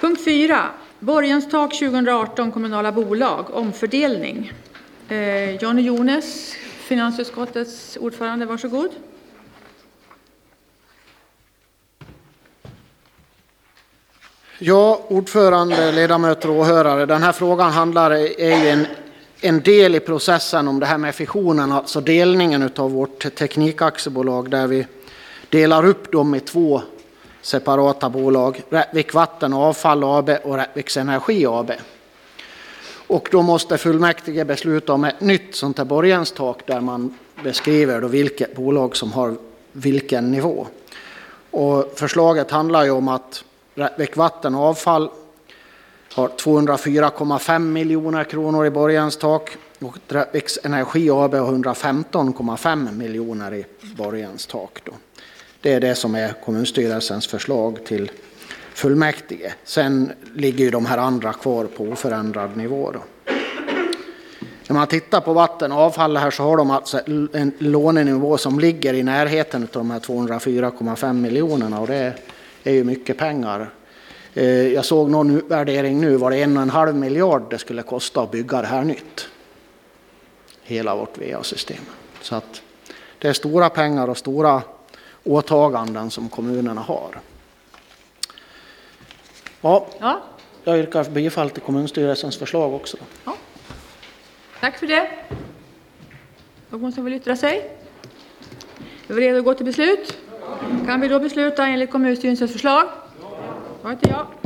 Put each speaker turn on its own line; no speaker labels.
Punkt 4. Borgenstak 2018 kommunala bolag. Omfördelning. Johnny Jones, finansutskottets ordförande, varsågod.
Ja, ordförande, ledamöter och åhörare. Den här frågan är en del i processen om det här med fissionen, alltså delningen av vårt teknikaktiebolag, där vi delar upp dem i 2 separata bolag, Rättvik Vatten och Avfall AB och Rättviks Energi AB. Och då måste fullmäktige besluta om ett nytt sånt här borgenstak där man beskriver då vilket bolag som har vilken nivå. Och förslaget handlar ju om att Rättvik Vatten och Avfall har 204,5 miljoner kronor i borgenstak och Rättviks Energi AB har 115,5 miljoner i borgenstak då. Det är det som är kommunstyrelsens förslag till fullmäktige. Sen ligger ju de här andra kvar på oförändrad nivå då. När man tittar på vatten och avfall här så har de alltså en lånenivå som ligger i närheten av de här 204,5 miljonerna, och det är ju mycket pengar. Jag såg någon utvärdering nu, var det 1,5 miljard det skulle kosta att bygga det här nytt. Hela vårt VA-system. Så att det är stora pengar och stora åtaganden som kommunerna har. Ja. Jag yrkar bifall till kommunstyrelsens förslag också.
Ja. Tack för det. Någon som vill yttra sig? Är vi redo att gå till beslut? Kan vi då besluta enligt kommunstyrelsens förslag? Ja.